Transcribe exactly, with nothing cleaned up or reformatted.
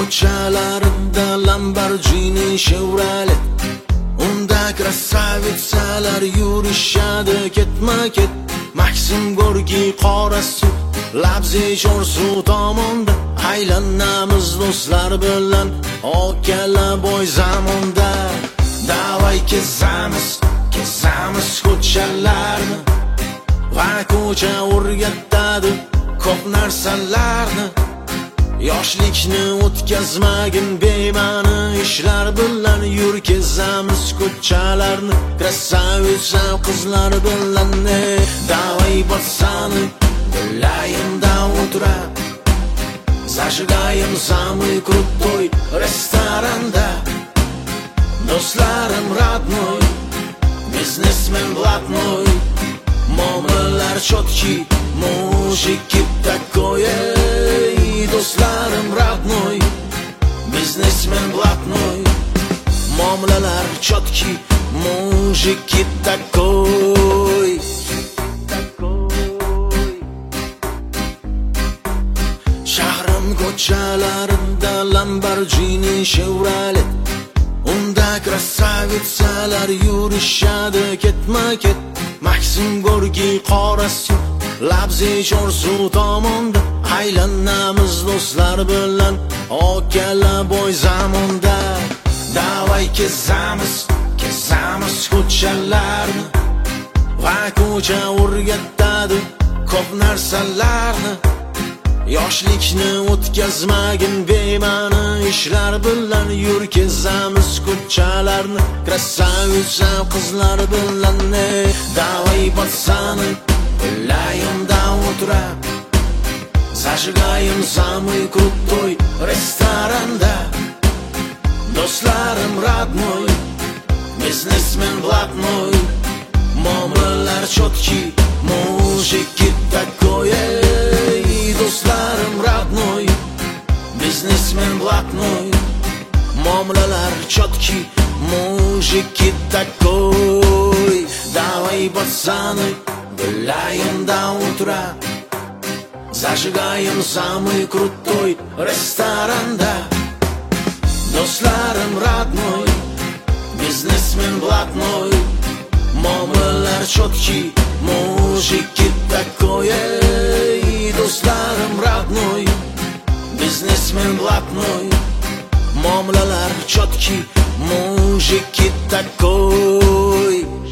ko'chalarida Lamborghini Chevrolet, unda krasavitsalar yurishadi ketma-ket. Maxim Gorki qorasi Labzi Chorsu tomonda aylanamiz do'stlar bilan okala boy zamonda. Davay kezamiz, kezamiz ko'chalarni va ko'cha o'rgatadi ko'p narsalarni. Yoshlikni o'tkazmagin bema'ni ishlar bilan yur kezamiz ko'chalarni krasavitsa qizlar bilan. Davay bossani layimda o'tirab zажигаем самый крутой restoranda. Do'stlarim родной, biznesmen блатной, muomalalar chotki, mujiki такое. Do'stlarim родной, biznesmen блатной, muomalalar chotki, mujiki такой. Shahrim ko'chalarida Lamborghini Chevrolet, unda krasavitsalar yurishadi ketma-ket. Maxim Gorki qorasi Labzi Chorsu tomonda aylanamiz do'stlar bilan okala boy zamonda. Davay kezamiz, kezamiz ko'chalarni va ko'cha o'rgatadi ko'p narsalarni. Yoshlikni o'tkazmagin bema'ni ishlar bilan yur kezamiz ko'chalarni krasavitsa qizlar bilan. Davay bossani layimda o'tirab зажигаем самый крутой restoranda. Do'stlarim родной, biznesmen блатной, muomalalar chotki, mujiki такое. Do'stlarim родной, biznesmen блатной, muomalalar chotki, mujiki такой. Davay bossani layimda o'tirab зажигаем самый крутой restoranda. Do'stlarim родной, biznesmen блатной, muomalalar chotki, mujiki такое. Do'stlarim родной, biznesmen блатной, muomalalar chotki, mujiki такой.